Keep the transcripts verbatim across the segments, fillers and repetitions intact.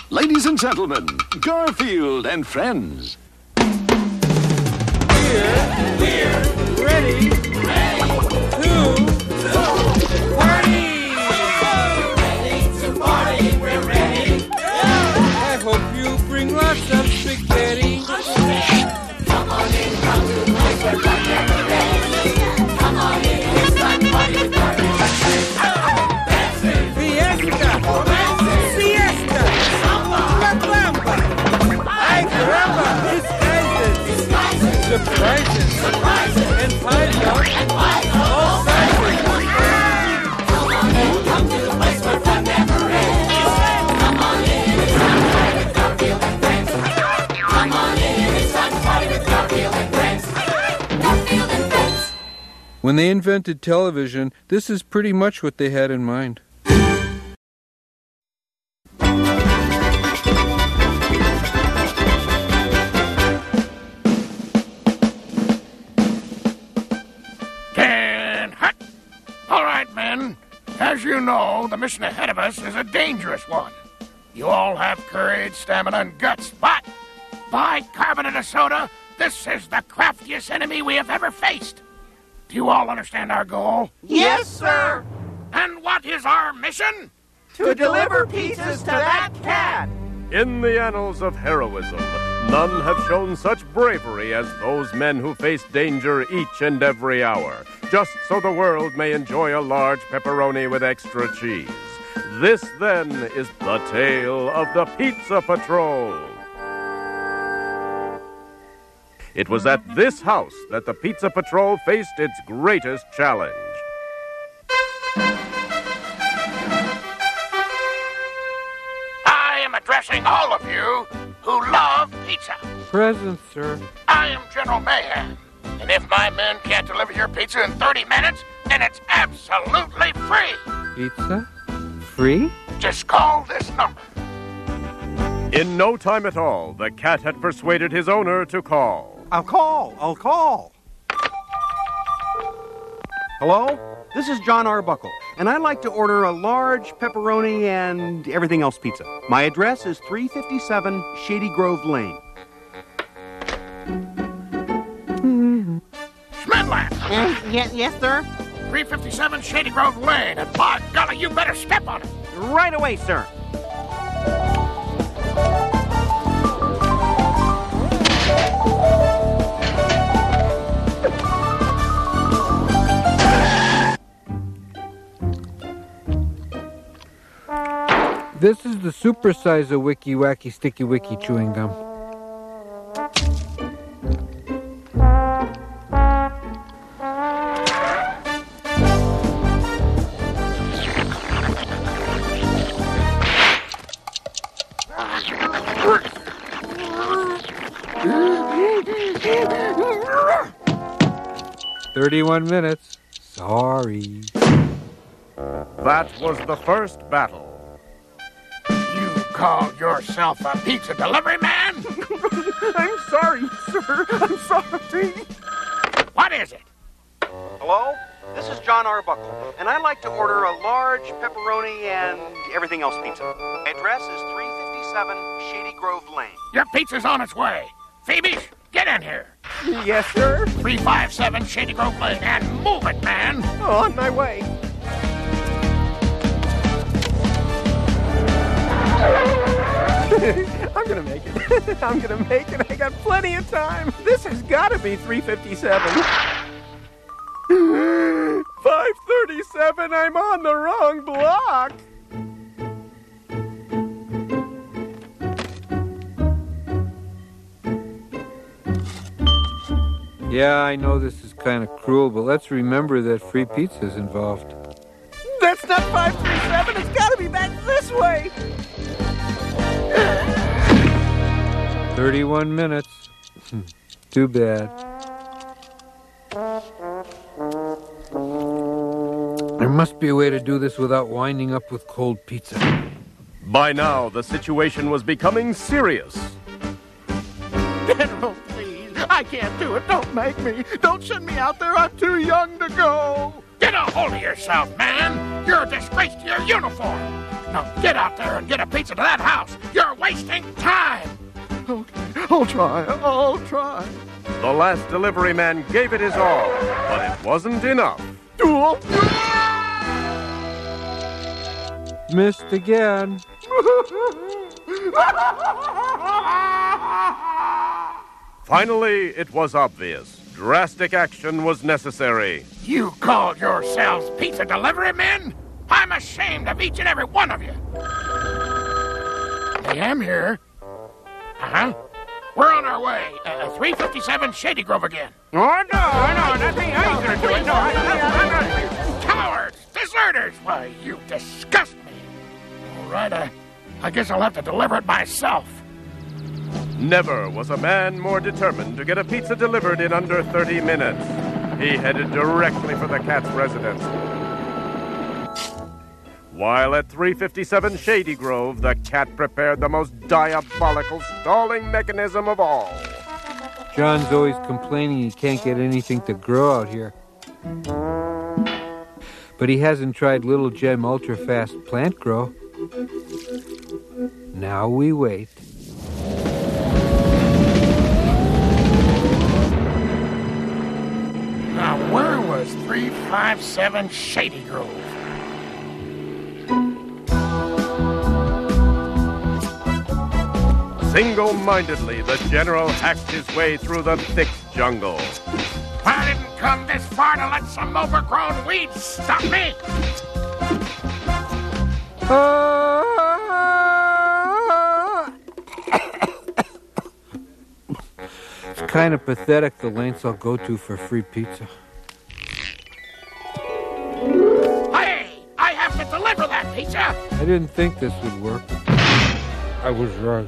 Ladies and gentlemen, Garfield and friends. We're, we're ready, ready to, to party! Ready to party, we're ready. I hope you bring lots of spaghetti. Come on in, come to the place where fun never ends. Come on in, it's fun party with Garfield and friends. Dancing, fiesta, romancing, siesta, samba, la bamba. Ay caramba, disguises, disguises, surprises, surprises, and pies out, and pies out, all sizes. Come on in, come to the place where fun never ends. Come on in, it's fun party with Garfield and friends. Come on in, it's fun party with Garfield and friends. Garfield and friends. When they invented television, this is pretty much what they had in mind. Can hut. All right, men. As you know, the mission ahead of us is a dangerous one. You all have courage, stamina, and guts, but bicarbonate of soda, this is the craftiest enemy we have ever faced. Do you all understand our goal? Yes, sir! And what is our mission? To deliver pizzas to that cat! In the annals of heroism, none have shown such bravery as those men who face danger each and every hour, just so the world may enjoy a large pepperoni with extra cheese. This, then, is the tale of the Pizza Patrol. It was at this house that the Pizza Patrol faced its greatest challenge. I am addressing all of you who love pizza. Present, sir. I am General Mayhem, and if my men can't deliver your pizza in thirty minutes, then it's absolutely free. Pizza? Free? Just call this number. In no time at all, the cat had persuaded his owner to call. I'll call. I'll call. Hello? This is John Arbuckle, and I'd like to order a large pepperoni and everything else pizza. My address is three fifty-seven Shady Grove Lane. Schmidland. Uh, yes, yes, sir? three fifty-seven Shady Grove Lane, and by golly, you better step on it. Right away, sir. This is the super size of Wiki Wacky Sticky Wiki chewing gum. Thirty-one minutes. Sorry. That was the first battle. You call yourself a pizza delivery man? I'm sorry, sir. I'm sorry. What is it? Hello? This is John Arbuckle, and I'd like to order a large pepperoni and everything else pizza. My address is three fifty-seven Shady Grove Lane. Your pizza's on its way. Phoebe, get in here. Yes, sir. three fifty-seven Shady Grove Lane, and move it, man. On my way. I'm gonna make it. I'm gonna make it. I got plenty of time. This has got to be three fifty-seven. five thirty-seven. I'm on the wrong block. Yeah, I know this is kind of cruel, but let's remember that free pizza's involved. That's not five three seven. It's got to be back this way. Thirty-one minutes. Too bad. There must be a way to do this without winding up with cold pizza. By now, the situation was becoming serious. General, please. I can't do it. Don't make me. Don't send me out there. I'm too young to go. Get a hold of yourself, man. You're a disgrace to your uniform. Now get out there and get a pizza to that house. You're wasting time. I'll try. I'll try. The last delivery man gave it his all, but it wasn't enough. Missed again. Finally, it was obvious. Drastic action was necessary. You called yourselves pizza delivery men? I'm ashamed of each and every one of you. I am here. Uh-huh. We're on our way. Uh, three fifty-seven Shady Grove again. Oh, no, no, nothing. I ain't gonna do it. No, I, I, I'm not. Cowards! Deserters! Why, you disgust me. All right, uh, I guess I'll have to deliver it myself. Never was a man more determined to get a pizza delivered in under thirty minutes. He headed directly for the cat's residence. While at three fifty-seven Shady Grove, the cat prepared the most diabolical stalling mechanism of all. John's always complaining he can't get anything to grow out here. But he hasn't tried Little Gem Ultra Fast Plant Grow. Now we wait. Now, where was three fifty-seven Shady Grove? Single-mindedly, the general hacked his way through the thick jungle. I didn't come this far to let some overgrown weeds stop me. It's kind of pathetic the lengths I'll go to for free pizza. Hey, I have to deliver that pizza. I didn't think this would work. I was right.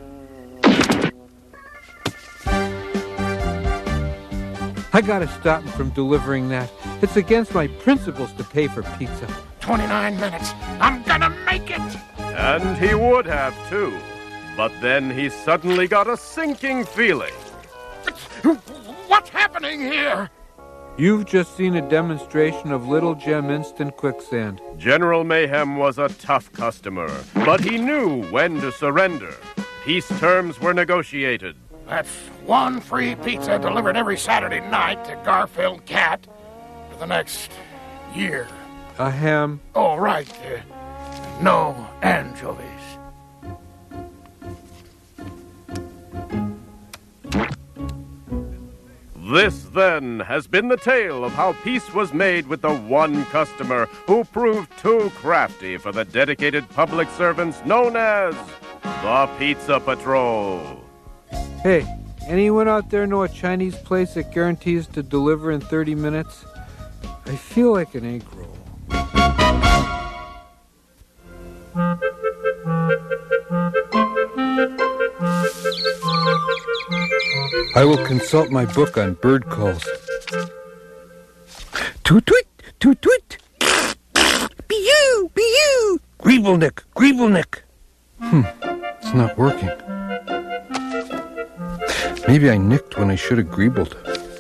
I gotta stop him from delivering that. It's against my principles to pay for pizza. twenty-nine minutes. I'm gonna make it. And he would have, too. But then he suddenly got a sinking feeling. What's happening here? You've just seen a demonstration of Little Gem Instant Quicksand. General Mayhem was a tough customer, but he knew when to surrender. Peace terms were negotiated. That's one free pizza delivered every Saturday night to Garfield Cat for the next year. A ham. Oh, right. Uh, no anchovies. This, then, has been the tale of how peace was made with the one customer who proved too crafty for the dedicated public servants known as the Pizza Patrol. Hey, anyone out there know a Chinese place that guarantees to deliver in thirty minutes? I feel like an egg roll. I will consult my book on bird calls. Toot-toot, toot-toot. Be-you, be-you. Greebelnick, Greebelnick. Hmm, it's not working. Maybe I nicked when I should have greebled.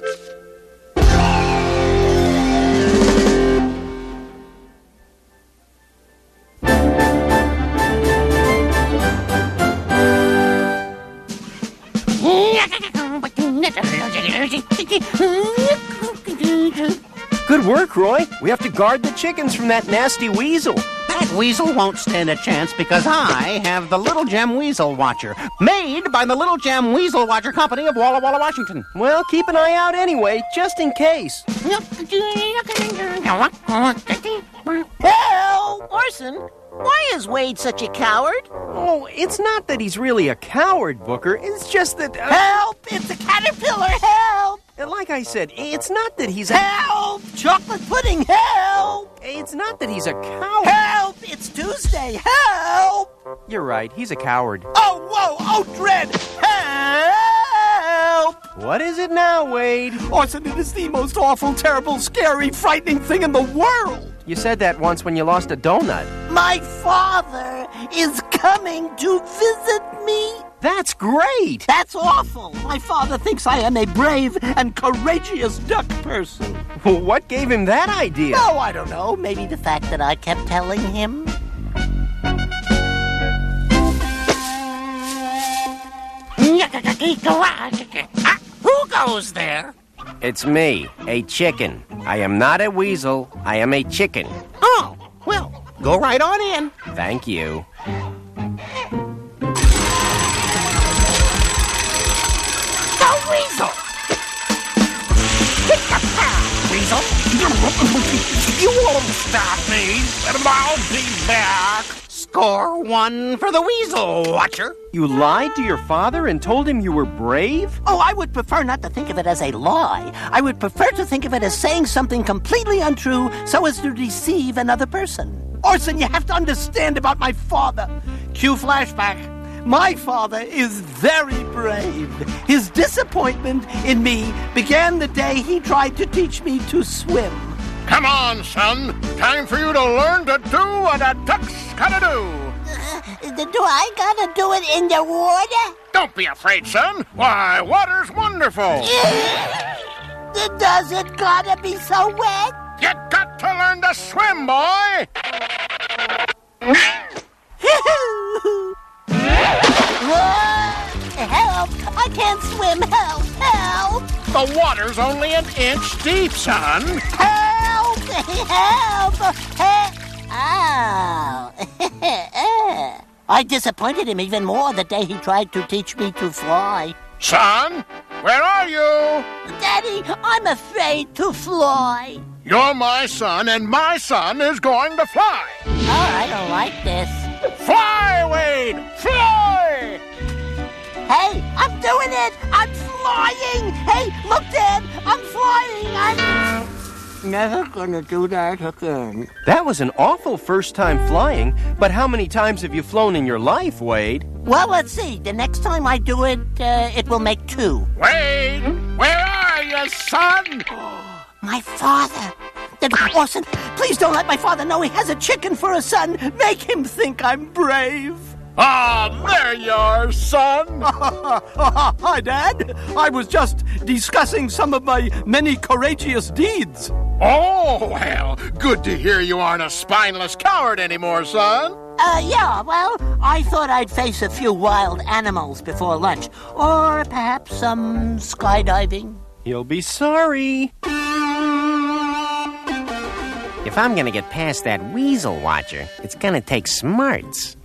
Good work, Roy. We have to guard the chickens from that nasty weasel. That weasel won't stand a chance because I have the Little Gem Weasel Watcher, made by the Little Gem Weasel Watcher Company of Walla Walla, Washington. Well, keep an eye out anyway, just in case. Help! Orson, why is Wade such a coward? Oh, it's not that he's really a coward, Booker. It's just that... Uh, Help! It's a caterpillar! Help! Like I said, it's not that he's a... Help! Chocolate pudding! Help! It's not that he's a coward. Help! It's Tuesday! Help! You're right, he's a coward. Oh, whoa! Oh, dread! Help! What is it now, Wade? Orson, it is the most awful, terrible, scary, frightening thing in the world! You said that once when you lost a donut. My father is coming to visit me. That's great. That's awful. My father thinks I am a brave and courageous duck person. What gave him that idea? Oh, I don't know. Maybe the fact that I kept telling him. Ah, who goes there? It's me, a chicken. I am not a weasel. I am a chicken. Oh, well, go right on in. Thank you. The weasel! Weasel? You won't stop me, and I'll be back. Score one for the Weasel Watcher. You lied to your father and told him you were brave? Oh, I would prefer not to think of it as a lie. I would prefer to think of it as saying something completely untrue so as to deceive another person. Orson, you have to understand about my father. Cue flashback. My father is very brave. His disappointment in me began the day he tried to teach me to swim. Come on, son. Time for you to learn to do what a duck's gotta do. Uh, do I gotta do it in the water? Don't be afraid, son. Why, water's wonderful. Does it gotta be so wet? You got to learn to swim, boy. Help! I can't swim. Help! Help! The water's only an inch deep, son. Help! Help! Help! Ow! I disappointed him even more the day he tried to teach me to fly. Son, where are you? Daddy, I'm afraid to fly. You're my son, and my son is going to fly. Oh, I don't like this. Fly, Wade! Fly! Hey, I'm doing it! I'm flying! Hey, look, Dad! I'm flying! I'm never gonna do that again. That was an awful first time flying, but how many times have you flown in your life, Wade? Well, let's see. The next time I do it, uh, it will make two. Wade! Where are you, son? My father! Orson, please don't let my father know he has a chicken for a son. Make him think I'm brave. Ah, oh, there you are, son. Hi, Dad. I was just discussing some of my many courageous deeds. Oh, well, good to hear you aren't a spineless coward anymore, son. Uh, yeah, well, I thought I'd face a few wild animals before lunch. Or perhaps some skydiving. You'll be sorry. If I'm gonna get past that Weasel Watcher, it's gonna take smarts.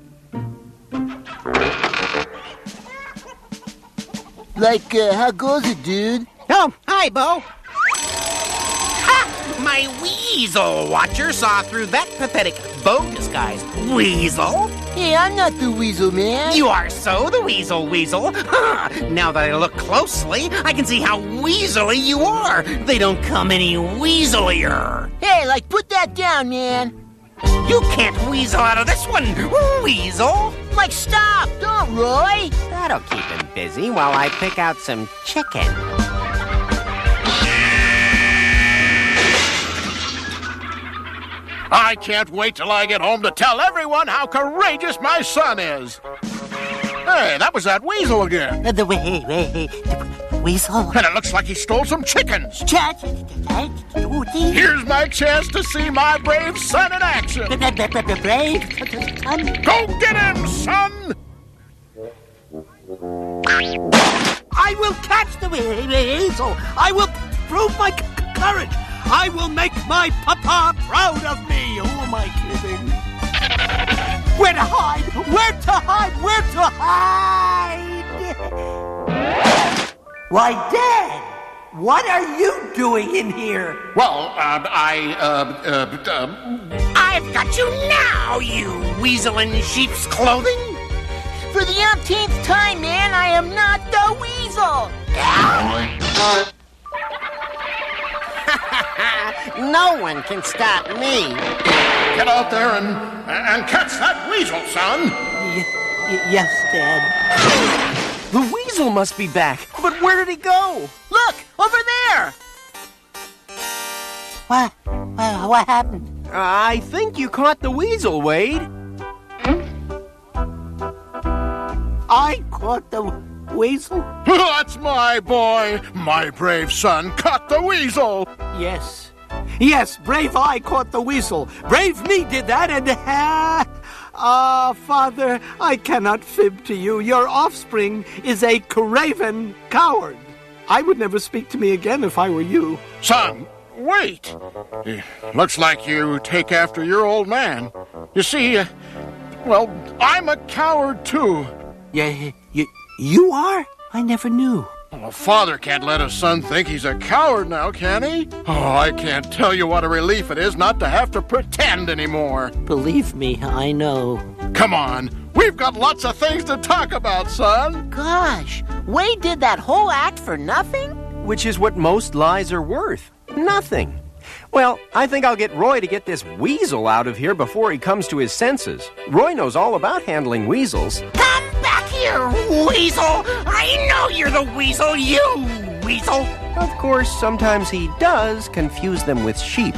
Like, uh, how goes it, dude? Oh, hi, Bo. Ha! My Weasel Watcher saw through that pathetic bow disguise. Weasel? Hey, I'm not the Weasel, man. You are so the Weasel Weasel. Huh. Now that I look closely, I can see how weaselly you are. They don't come any weaselier. Hey, like, put that down, man. You can't weasel out of this one, Weasel. Like, stop! Don't, Roy! That'll keep him busy while I pick out some chicken. I can't wait till I get home to tell everyone how courageous my son is. Hey, that was that weasel again. Uh, the way, way, the weasel. And it looks like he stole some chickens. Chat. Here's my chance to see my brave son in action. Brave? Go get him, son! I will catch the weasel. I will prove my c- courage. I will make my papa proud of me. Who am I kidding? Where to hide? Where to hide? Where to hide? Why, Dad, what are you doing in here? Well, uh, I, uh, uh, uh... I've got you now, you weasel in sheep's clothing. For the umpteenth time, man, I am not the weasel. No one can stop me. Get out there and, and catch that weasel, son. Y- y- yes, Dad. The weasel must be back. But where did he go? Look, over there. What? Uh, what happened? I think you caught the weasel, Wade. I caught the weasel? That's my boy. My brave son caught the weasel. Yes. Yes, brave I caught the weasel. Brave me did that, and uh, Ah, Father, I cannot fib to you. Your offspring is a craven coward. I would never speak to me again if I were you. Son, wait. Eh, Looks like you take after your old man. You see, uh, well, I'm a coward, too. Yeah, you, you are? I never knew. A father can't let his son think he's a coward now, can he? Oh, I can't tell you what a relief it is not to have to pretend anymore. Believe me, I know. Come on, we've got lots of things to talk about, son. Gosh, Wade did that whole act for nothing? Which is what most lies are worth. Nothing. Well, I think I'll get Roy to get this weasel out of here before he comes to his senses. Roy knows all about handling weasels. Come back here, weasel! I know you're the weasel, you weasel! Of course, sometimes he does confuse them with sheep.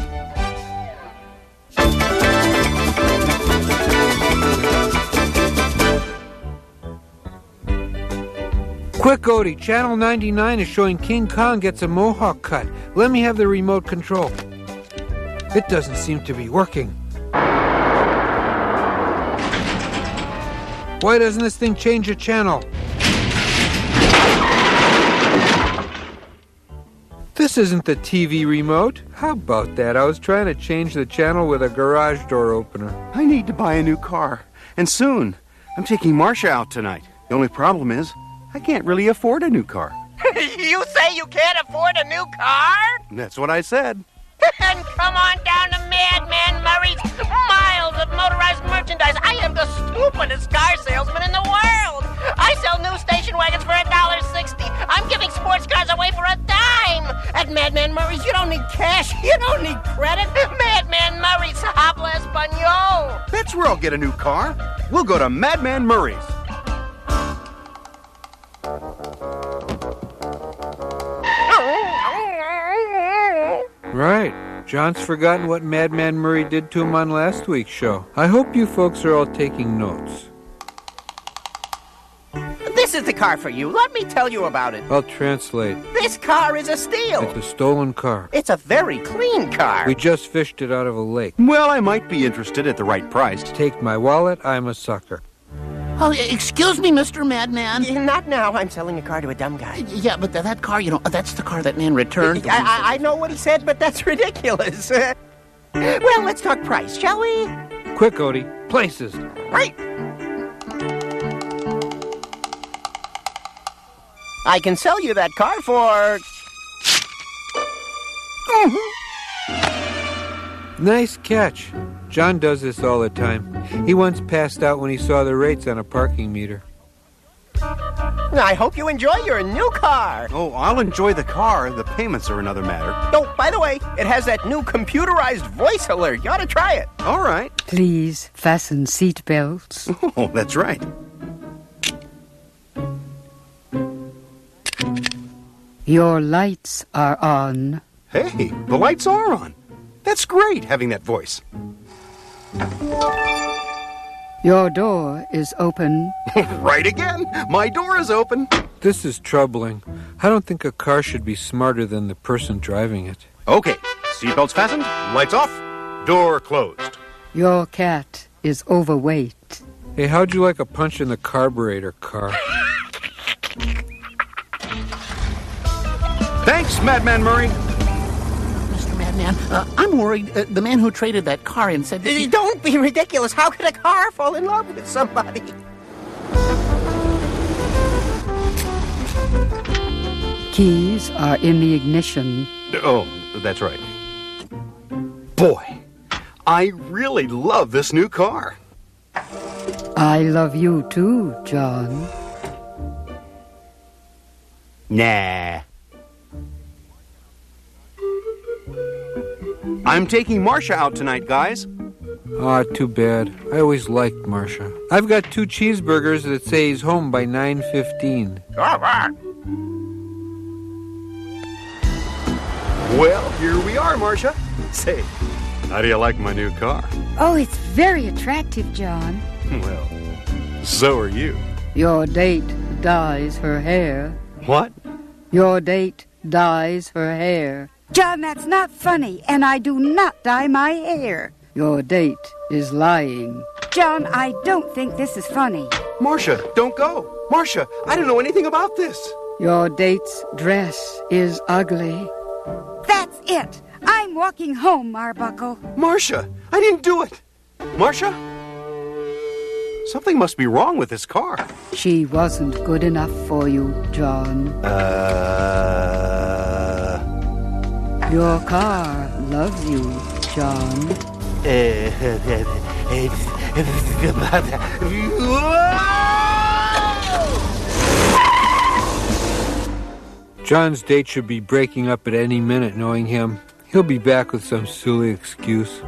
Quick, Odie, Channel ninety-nine is showing King Kong gets a mohawk cut. Let me have the remote control. It doesn't seem to be working. Why doesn't this thing change the channel? This isn't the T V remote. How about that? I was trying to change the channel with a garage door opener. I need to buy a new car, and soon. I'm taking Marcia out tonight. The only problem is, I can't really afford a new car. You say you can't afford a new car? That's what I said. Then come on down to Madman Murray's miles of motorized merchandise. I am the stupidest car salesman in the world. I sell new station wagons for a dollar sixty. I'm giving sports cars away for a dime. At Madman Murray's, you don't need cash. You don't need credit. Madman Murray's, habla español. That's where I'll get a new car. We'll go to Madman Murray's. Right. John's forgotten what Madman Murray did to him on last week's show. I hope you folks are all taking notes. This is the car for you. Let me tell you about it. I'll translate. This car is a steal. It's a stolen car. It's a very clean car. We just fished it out of a lake. Well, I might be interested at the right price. Take my wallet, I'm a sucker. Oh, excuse me, Mister Madman. Not now. I'm selling a car to a dumb guy. Yeah, but that car, you know, that's the car that man returned. I, I, I know what he said, but that's ridiculous. well, let's talk price, shall we? Quick, Odie. Places. Right. I can sell you that car for... Nice catch. John does this all the time. He once passed out when he saw the rates on a parking meter. I hope you enjoy your new car. Oh, I'll enjoy the car. The payments are another matter. Oh, by the way, it has that new computerized voice alert. You ought to try it. All right. Please fasten seat belts. Oh, that's right. Your lights are on. Hey, the lights are on. That's great, having that voice. Your door is open. Right again. My door is open. This is troubling. I don't think a car should be smarter than the person driving it. Okay. Seatbelts fastened. Lights off. Door closed. Your cat is overweight. Hey, how'd you like a punch in the carburetor, car? Thanks, Madman Murray. Mister Madman, uh, I'm worried. Uh, the man who traded that car in said... He... Don't be ridiculous. How could a car fall in love with somebody? Keys are in the ignition. Oh, that's right. Boy, I really love this new car. I love you too, John. Nah. I'm taking Marcia out tonight, guys. Aw, oh, too bad. I always liked Marcia. I've got two cheeseburgers that say he's home by nine fifteen. All right. Well, here we are, Marcia. Say, how do you like my new car? Oh, it's very attractive, John. Well, so are you. Your date dyes her hair. What? Your date dyes her hair. John, that's not funny, and I do not dye my hair. Your date is lying. John, I don't think this is funny. Marcia, don't go. Marcia, I don't know anything about this. Your date's dress is ugly. That's it. I'm walking home, Arbuckle. Marcia, I didn't do it. Marcia? Something must be wrong with this car. She wasn't good enough for you, John. Uh... Your car loves you, John. John's date should be breaking up at any minute, knowing him. He'll be back with some silly excuse.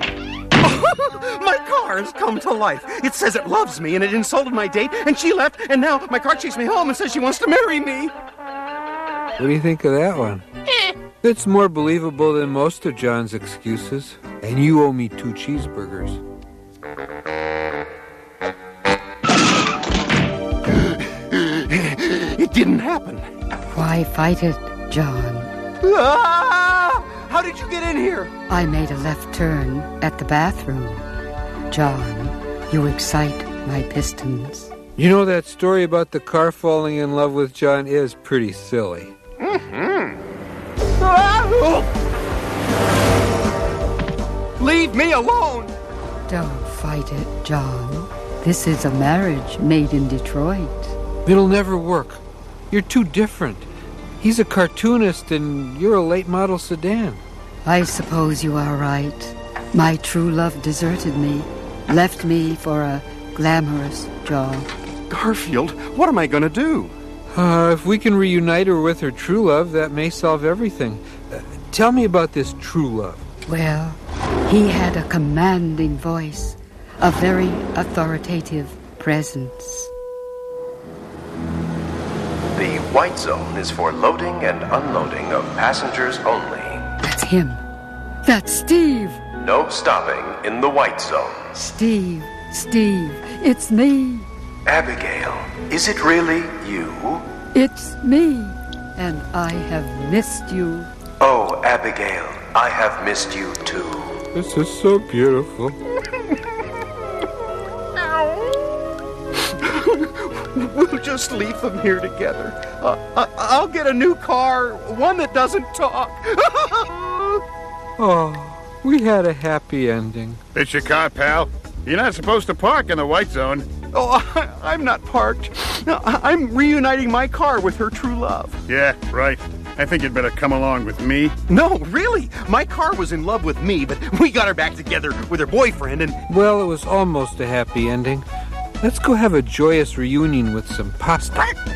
My car has come to life. It says it loves me, and it insulted my date, and she left, and now my car chased me home and says she wants to marry me. What do you think of that one? It's more believable than most of John's excuses. And you owe me two cheeseburgers. It didn't happen. Why fight it, John? Ah! How did you get in here? I made a left turn at the bathroom. John, you excite my pistons. You know, that story about the car falling in love with John is pretty silly. Mm-hmm. Ah! Leave me alone! Don't fight it, John. This is a marriage made in Detroit. It'll never work. You're too different. He's a cartoonist and you're a late model sedan. I suppose you are right. My true love deserted me, left me for a glamorous job. Garfield, what am I going to do? Uh, if we can reunite her with her true love, that may solve everything. Uh, tell me about this true love. Well, he had a commanding voice, a very authoritative presence. The white zone is for loading and unloading of passengers only. That's him. That's Steve. No stopping in the white zone. Steve, Steve, it's me. Abigail, is it really you? It's me, and I have missed you. Oh, Abigail, I have missed you too. This is so beautiful. We'll just leave them here together. Uh, I- I'll get a new car, one that doesn't talk. Oh, we had a happy ending. It's your car, pal. You're not supposed to park in the white zone. Oh, I- I'm not parked. No, I- I'm reuniting my car with her true love. Yeah, right. I think you'd better come along with me. No, really. My car was in love with me, but we got her back together with her boyfriend and... Well, it was almost a happy ending. Let's go have a joyous reunion with some pasta.